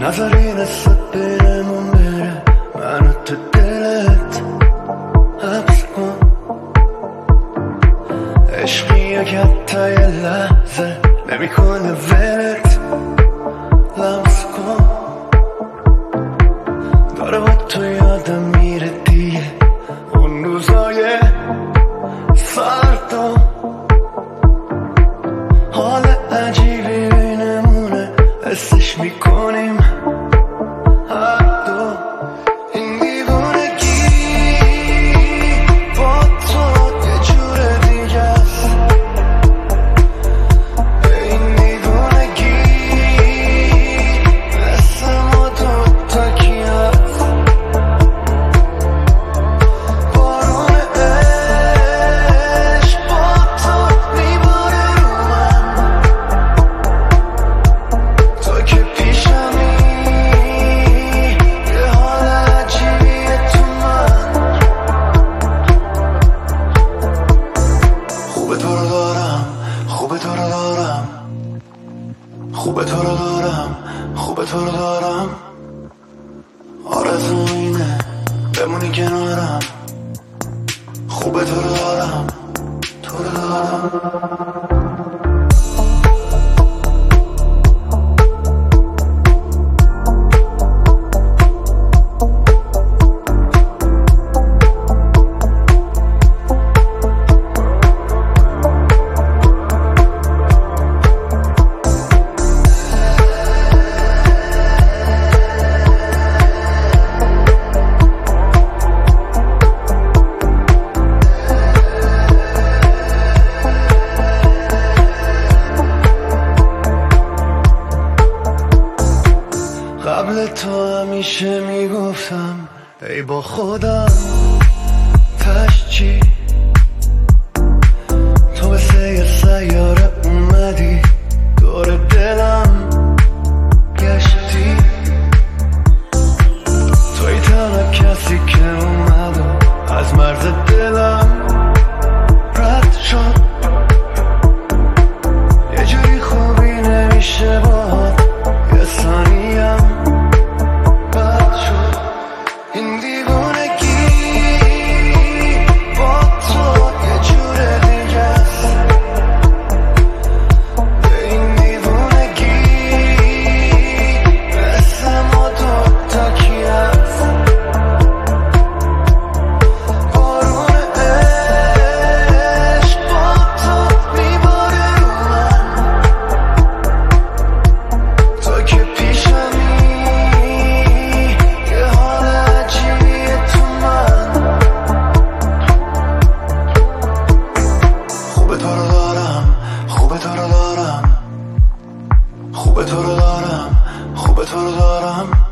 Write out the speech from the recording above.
نذاری نسبت بینمون بره، منو تو دلت حبس کن. عشقی که حتی یه لحظه نمیکنه ولت، لمس کن. داره با تو یادم میره دیگه اون روزای فردا. حال عجیبی بینمونه، حسش میکنیم هر دو. این دیوونگی با تو یه جور دیگه است. این دیوونگی مثل ما دوتا کی هست. بارون عشق با تو میباره رو من، تو که پیشمی یه حال عجیبیه تو من. خوبه تو رو دارم، خوبه تو رو دارم، خوبه تو رو دارم، خوبه تو رو دارم. آرزو اینه بمونی کنارم، خوبه تو رو دارم، تو رو دارم. قبل تو همیشه میگفتم ای با خودم تش چی، تو مثل یه سیاره اومدی دور دلم گشتی. توی تنها کسی که اومد و از مرز دلم رد شد. یه جوری خوبی نمیشه باهات یه ثانیم بد شد. این دیوونگی با تو یه جور دیگه است. این دیوونگی مثل ما دوتا کی هست. بارون عشق با تو میباره رو من، تو که پیشمی یه حال عجیبیه تو من. خوبه تو رو دارم، خوبه تو رو دارم، خوبه تو رو دارم، خوبه تو رو دارم.